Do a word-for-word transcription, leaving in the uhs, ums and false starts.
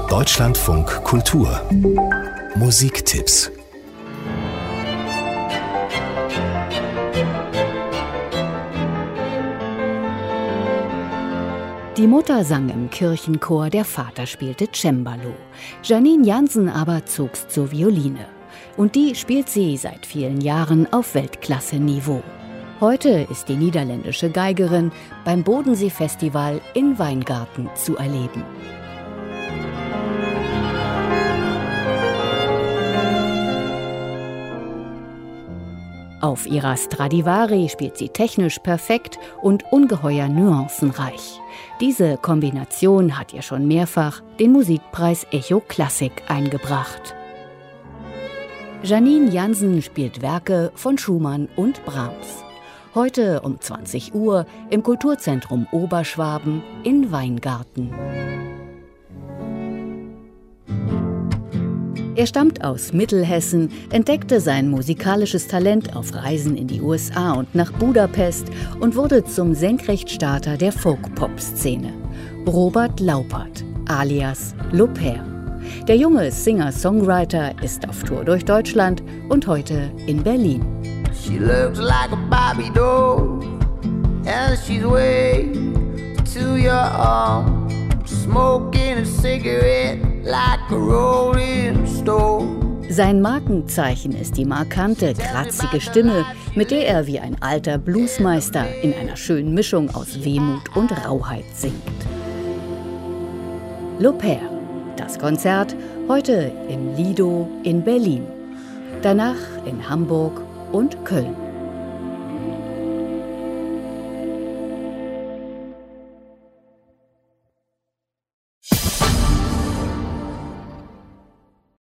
Deutschlandfunk Kultur Musiktipps. Die Mutter sang im Kirchenchor, der Vater spielte Cembalo. Janine Jansen aber zog's zur Violine. Und die spielt sie seit vielen Jahren auf Weltklasse-Niveau. Heute ist die niederländische Geigerin beim Bodensee-Festival in Weingarten zu erleben. Auf ihrer Stradivari spielt sie technisch perfekt und ungeheuer nuancenreich. Diese Kombination hat ihr schon mehrfach den Musikpreis Echo Klassik eingebracht. Janine Jansen spielt Werke von Schumann und Brahms. Heute um zwanzig Uhr im Kulturzentrum Oberschwaben in Weingarten. Er stammt aus Mittelhessen, entdeckte sein musikalisches Talent auf Reisen in die U S A und nach Budapest und wurde zum Senkrechtstarter der Folk-Pop-Szene. Robert Laupert, alias Lopère. Der junge Singer-Songwriter ist auf Tour durch Deutschland und heute in Berlin. She looks like a Barbie doll, and she's way to your arm, smoking a cigarette like a rolling stone. Sein Markenzeichen ist die markante, kratzige Stimme, mit der er wie ein alter Bluesmeister in einer schönen Mischung aus Wehmut und Rauheit singt. Lopère, das Konzert heute im Lido in Berlin, danach in Hamburg und Köln.